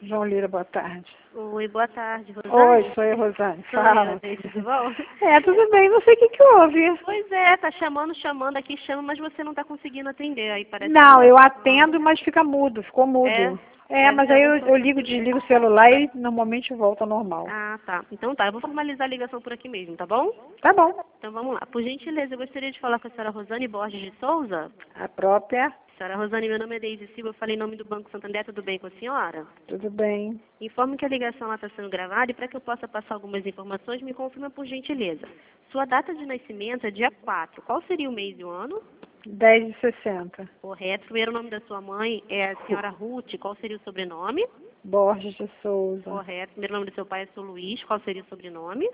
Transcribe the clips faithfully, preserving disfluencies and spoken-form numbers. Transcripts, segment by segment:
João Lira, boa tarde. Oi, boa tarde, Rosane. Oi, sou eu, Rosane. Sou Fala. eu, tudo bom? É, tudo bem, não sei o que que houve. Pois é, tá chamando, chamando aqui, chama, mas você não tá conseguindo atender. Aí parece Não, que... eu atendo, mas fica mudo, ficou É? mudo. É, Deve mas ter aí eu, algum eu ligo, desligo o celular e normalmente volta ao normal. Ah, tá. Então tá, eu vou formalizar a ligação por aqui mesmo, tá bom? Tá bom. Então vamos lá. Por gentileza, eu gostaria de falar com a senhora Rosane Borges de Souza. A própria, Senhora Rosane, meu nome é Deise Silva, eu falei em nome do Banco Santander, tudo bem com a senhora? tudo bem. Informe que a ligação está sendo gravada e para que eu possa passar algumas informações, me confirma por gentileza. Sua data de nascimento é dia quatro. Qual seria o mês e o ano? dez de sessenta. Correto. Primeiro nome da sua mãe é a senhora Ruth. Qual seria o sobrenome? Borges de Souza. Correto. Primeiro nome do seu pai é seu Luiz. Qual seria o sobrenome?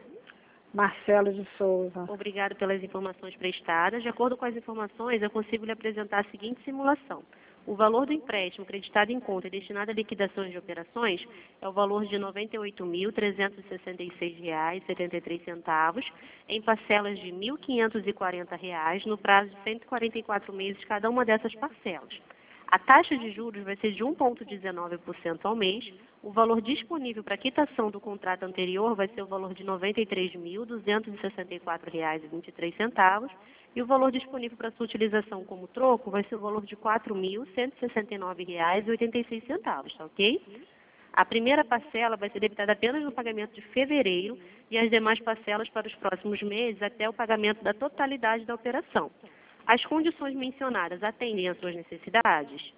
Marcelo de Souza. Obrigado pelas informações prestadas. De acordo com as informações, eu consigo lhe apresentar a seguinte simulação. O valor do empréstimo creditado em conta e destinado a liquidações de operações é o valor de noventa e oito mil, trezentos e sessenta e seis reais e setenta e três centavos, em parcelas de mil quinhentos e quarenta reais, no prazo de cento e quarenta e quatro meses cada uma dessas parcelas. A taxa de juros vai ser de um vírgula dezenove por cento ao mês. O valor disponível para quitação do contrato anterior vai ser o valor de noventa e três mil, duzentos e sessenta e quatro reais e vinte e três centavos. E o valor disponível para sua utilização como troco vai ser o valor de quatro mil, cento e sessenta e nove reais e oitenta e seis centavos, tá ok? A primeira parcela vai ser debitada apenas no pagamento de fevereiro e as demais parcelas para os próximos meses até o pagamento da totalidade da operação. As condições mencionadas atendem às suas necessidades?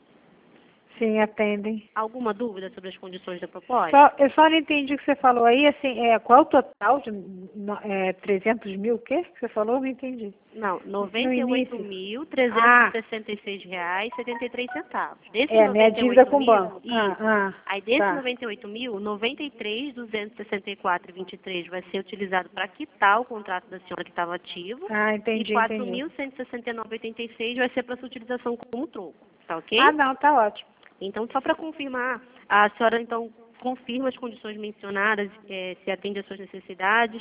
Sim, atendem. Alguma dúvida sobre as condições da proposta? Só, eu só não entendi o que você falou aí, assim, é, qual o total de no- é, trezentos mil, o quê que você falou? Não entendi. Não, No noventa e oito início. mil, trezentos e sessenta e seis reais e setenta e três centavos. Desse É, minha dívida com o mil, banco. isso. Ah, ah, Aí desse tá. noventa e oito mil, noventa e três mil, duzentos e sessenta e quatro reais e vinte e três centavos vai ser utilizado para quitar o contrato da senhora que estava ativo. Ah, E entendi, quatro entendi. mil cento e sessenta e nove reais e oitenta e seis centavos vai ser para sua utilização como troco. Tá ok? Ah, não, tá ótimo. Então, só para confirmar, a senhora então confirma as condições mencionadas, eh, se atende às suas necessidades.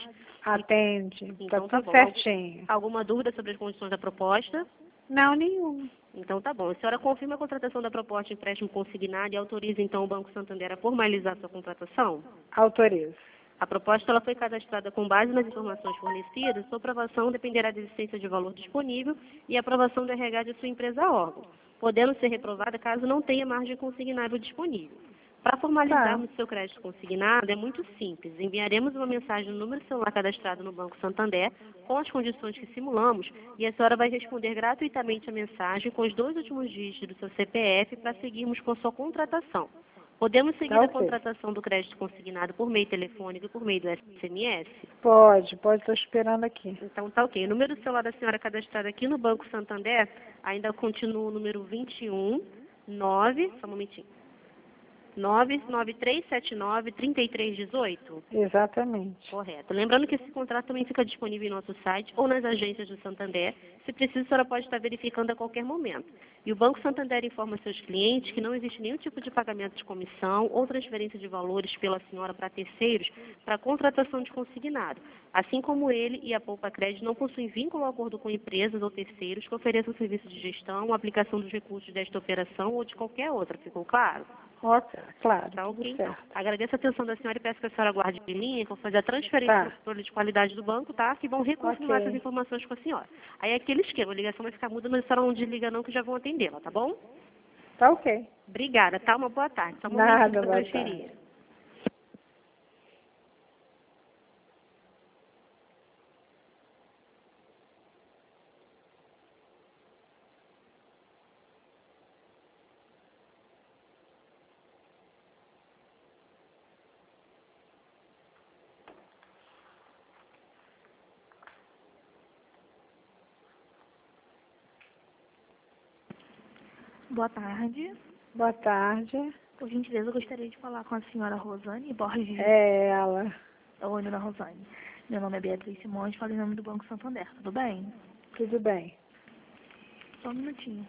Atende. Então Tá tá tudo bom. certinho. Alguma dúvida sobre as condições da proposta? Não, nenhuma. Então tá bom. A senhora confirma a contratação da proposta de empréstimo consignado e autoriza então o Banco Santander a formalizar sua contratação? Autorizo. A proposta ela foi cadastrada com base nas informações fornecidas. Sua aprovação dependerá da existência de valor disponível e aprovação do R H de sua empresa órgão, podendo ser reprovada caso não tenha margem consignável disponível. Para formalizarmos seu crédito consignado, é muito simples. Enviaremos uma mensagem no número celular cadastrado no Banco Santander, com as condições que simulamos, e a senhora vai responder gratuitamente a mensagem com os dois últimos dígitos do seu C P F para seguirmos com sua contratação. Podemos seguir Tá a ok. contratação do crédito consignado por meio telefônico e por meio do S M S? Pode, pode, estou esperando aqui. Então tá ok. O número do celular da senhora cadastrado aqui no Banco Santander ainda continua o número vinte e um, nove, só um momentinho, nove nove três sete nove, três três um oito? Exatamente. Correto. Lembrando que esse contrato também fica disponível em nosso site ou nas agências do Santander. Se precisa, a senhora pode estar verificando a qualquer momento. E o Banco Santander informa seus clientes que não existe nenhum tipo de pagamento de comissão ou transferência de valores pela senhora para terceiros para contratação de consignado. Assim como ele e a Poupa Crédito não possuem vínculo ou acordo com empresas ou terceiros que ofereçam serviços de gestão, aplicação dos recursos desta operação ou de qualquer outra. Ficou claro? Ok, claro, Tá tudo ok, então. certo. Agradeço a atenção da senhora e peço que a senhora aguarde em linha, que eu vou fazer a transferência Tá. do controle de qualidade do banco, tá? Que vão reconfirmar Ok. essas informações com a senhora. Aí é aquele esquema, a ligação vai ficar muda, mas a senhora não desliga não, que já vão atendê-la, tá bom? Tá ok. Obrigada, tá? Uma boa tarde. Só um momentinho Nada, para boa transferir. tarde. Boa tarde. Boa tarde. Por gentileza, eu gostaria de falar com a senhora Rosane Borges. É ela. Oi, dona Rosane. Meu nome é Beatriz Simões, falo em nome do Banco Santander. Tudo bem? Tudo bem. Só um minutinho.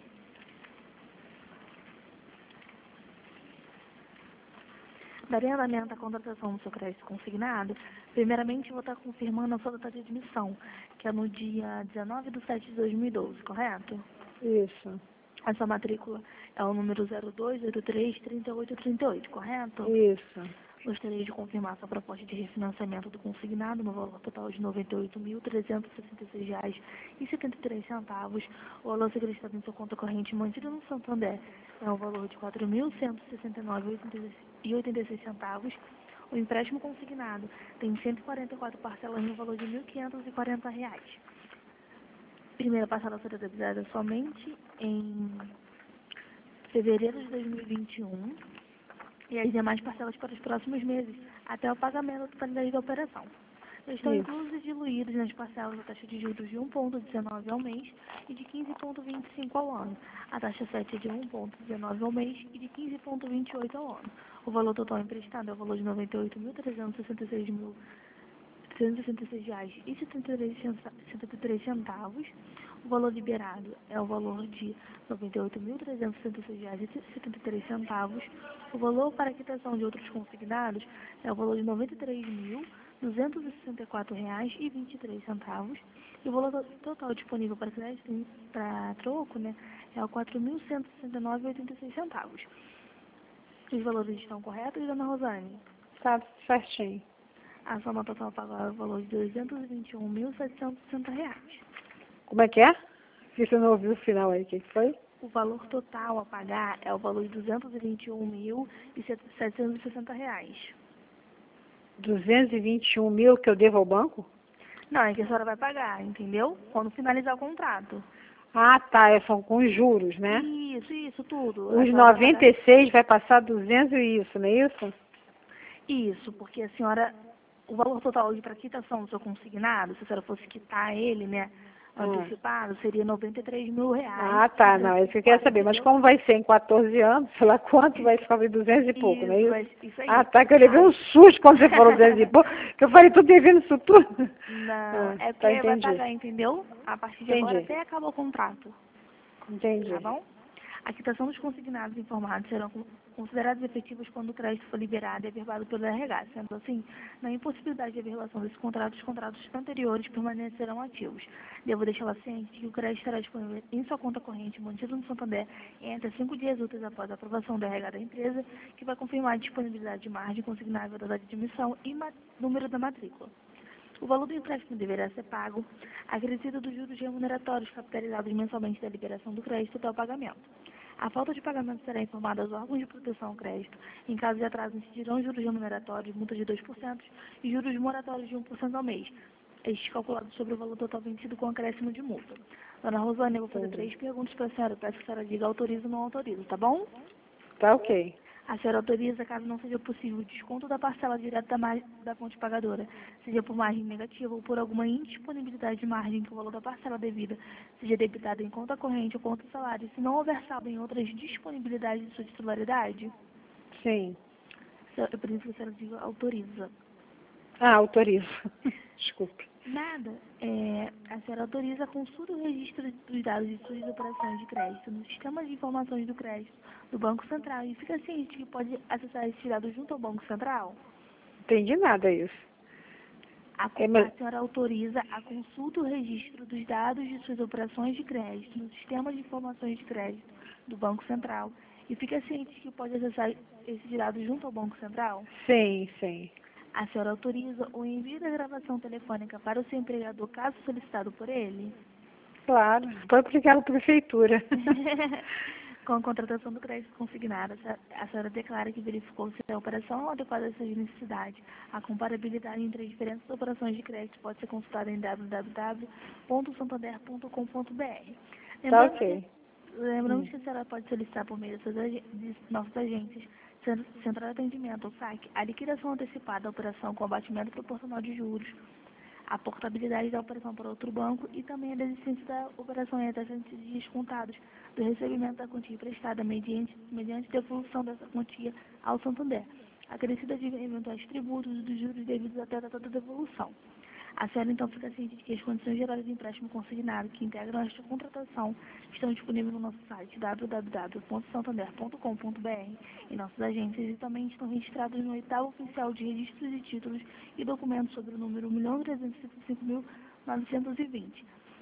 Darei andamento à contratação do seu crédito consignado. Primeiramente, eu vou estar confirmando a sua data de admissão, que é no dia dezenove de setembro de dois mil e doze, correto? Isso. A sua matrícula é o número zero dois oito três, três oito três oito, correto? Isso. Gostaria de confirmar sua proposta de refinanciamento do consignado no valor total de noventa e oito mil, trezentos e sessenta e seis reais e setenta e três centavos. O valor acreditado em sua conta corrente mantida no Santander é o valor de quatro mil cento e sessenta e nove reais e oitenta e seis centavos. O empréstimo consignado tem cento e quarenta e quatro parcelas no valor de mil quinhentos e quarenta reais. Primeira parcela será debitada somente em fevereiro de dois mil e vinte e um e as demais parcelas para os próximos meses, até o pagamento da totalidade da operação. Estão Isso. inclusos e diluídos nas parcelas a taxa de juros de um vírgula dezenove ao mês e de quinze vírgula vinte e cinco ao ano. A taxa sete é de um vírgula dezenove ao mês e de quinze vírgula vinte e oito ao ano. O valor total emprestado é o valor de noventa e oito mil, trezentos e sessenta e seis mil, trezentos e sessenta e seis reais e setenta e três centavos. O valor liberado é o valor de noventa e oito mil, trezentos e sessenta e seis reais e setenta e três centavos. O valor para quitação de outros consignados é o valor de noventa e três mil, duzentos e sessenta e quatro reais e vinte e três centavos. E o valor total disponível para crédito, para troco, né, é o quatro mil cento e sessenta e nove reais e oitenta e seis centavos. Os valores estão corretos, dona Rosane? Tá certinho. A soma total a pagar é o valor de duzentos e vinte e um mil, setecentos e sessenta reais. Como é que é? Se você não ouviu o final aí, o que que foi? O valor total a pagar é o valor de duzentos e vinte e um mil e setecentos e sessenta reais. duzentos e vinte e um mil que eu devo ao banco? Não, é que a senhora vai pagar, entendeu? Quando finalizar o contrato. Ah, tá. é, São com juros, né? Isso, isso, tudo. A Os senhora vai noventa e seis vai passar duzentos e isso, não é isso? pagar- Isso, porque a senhora... O valor total de para quitação do seu consignado, se a senhora fosse quitar ele, né, Ah. antecipado, seria noventa e três mil reais. Ah, tá. Não, é isso que eu quero saber. Mas como vai ser em quatorze anos, sei lá quanto, vai ficar duzentos e pouco, não é Isso, isso? vai- isso aí. Ah, tá. Que eu levei um susto quando você falou duzentos e pouco, que eu falei, tô devendo isso tudo. Não, Ah, é tá, porque vai entendi. pagar, entendeu? A partir de agora Entendi. até acaba o contrato. Entendi. Tá bom? A quitação dos consignados informados serão con- considerados efetivos quando o crédito for liberado e averbado pelo R H. Sendo assim, na impossibilidade de averbação desse contrato, os contratos anteriores permanecerão ativos. Devo deixá-la ciente de que o crédito estará disponível em sua conta corrente mantido no Santander em até cinco dias úteis após a aprovação do R H da empresa, que vai confirmar a disponibilidade de margem consignável da data de emissão e ma- número da matrícula. O valor do empréstimo deverá ser pago, acrescido dos juros remuneratórios capitalizados mensalmente da liberação do crédito até o pagamento. A falta de pagamento será informada aos órgãos de proteção ao crédito. Em caso de atraso, incidirão juros remuneratórios, multa de dois por cento e juros moratórios de um por cento ao mês, estes calculados sobre o valor total vencido com acréscimo de multa. Dona Rosane, eu vou fazer Entendi. três perguntas para a senhora. Peço que a senhora diga autoriza ou não autoriza, tá bom? Tá ok. A senhora autoriza, caso não seja possível, o desconto da parcela direta da, mar... da fonte pagadora, seja por margem negativa ou por alguma indisponibilidade de margem que o valor da parcela devida seja debitado em conta corrente ou conta salário, se não houver saldo em outras disponibilidades de sua titularidade? Sim. Eu preciso que a senhora diga autoriza. Ah, autorizo. Desculpe. Nada. É, a senhora autoriza a consulta do registro dos dados de suas operações de crédito no sistema de informações do crédito do Banco Central e fica ciente que pode acessar esses dados junto ao Banco Central? Entendi nada isso. A, É, mas- a senhora autoriza a consulta do registro dos dados de suas operações de crédito no sistema de informações de crédito do Banco Central e fica ciente que pode acessar esses dados junto ao Banco Central? Sim, sim. A senhora autoriza o envio da gravação telefônica para o seu empregador, caso solicitado por ele? Claro. Foi aplicado à prefeitura. Com a contratação do crédito consignado, a senhora- a senhora declara que verificou se a operação é adequada às suas necessidades. A comparabilidade entre as diferentes operações de crédito pode ser consultada em w w w ponto santander ponto com ponto b r. Tá Lembrando ok. que, lembrando Hum. que a senhora pode solicitar por meio das suas ag- de nossas agências, Cen- Central de Atendimento, ou S A C, a liquidação antecipada da operação com abatimento proporcional de juros, a portabilidade da operação para outro banco e também a desistência da operação em até cento dias contados do recebimento da quantia emprestada mediante, mediante devolução dessa quantia ao Santander, acrescida de eventuais tributos e dos juros devidos até a data da devolução. A senhora então fica ciente de que as condições gerais de empréstimo consignado que integram esta contratação estão disponíveis no nosso site w w w ponto santander ponto com ponto b r e nossas agências e também estão registrados no oitavo oficial de registros de títulos e documentos sobre o número um milhão trezentos e setenta e cinco mil novecentos e vinte.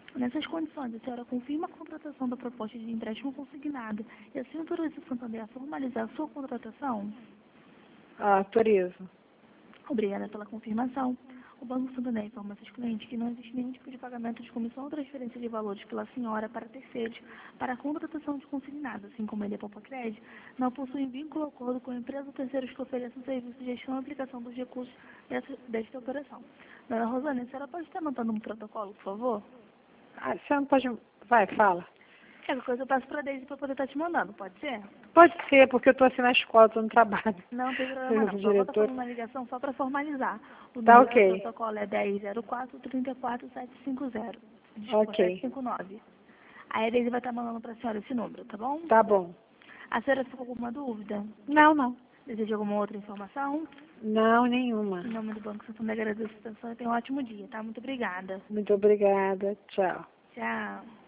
Nessas condições, a senhora confirma a contratação da proposta de empréstimo consignado e assim autoriza o Santander a formalizar a sua contratação? Ah, autorizo. Obrigada pela confirmação. O Banco Santander informa seus clientes que não existe nenhum tipo de pagamento de comissão ou transferência de valores pela senhora para terceiros para a contratação de consignado, assim como ele é Poupa Crédito, não possui vínculo ou acordo com a empresa ou terceiros que ofereçam serviço de gestão e aplicação dos recursos dessa, desta operação. Dona Rosane, a senhora pode estar anotando um protocolo, por favor? Ah, você não pode... Vai, fala. Qualquer coisa eu passo para a Deise para poder estar te mandando, pode ser? Pode ser, porque eu estou assim na escola, estou no trabalho. Não tem problema não. Só vou estar fazendo uma ligação só para formalizar. O Tá, número ok. do protocolo é dez zero quatro, trinta e quatro, sete cinco zero. Desculpa, Ok. sete cinco nove. Aí a Deise vai estar mandando para a senhora esse número, tá bom? Tá bom. A senhora ficou com alguma dúvida? Não, não. Deseja alguma outra informação? Não, nenhuma. Em nome do Banco Santander, agradeço a atenção e tenha um ótimo dia, tá? Muito obrigada. Muito obrigada. Tchau. Tchau.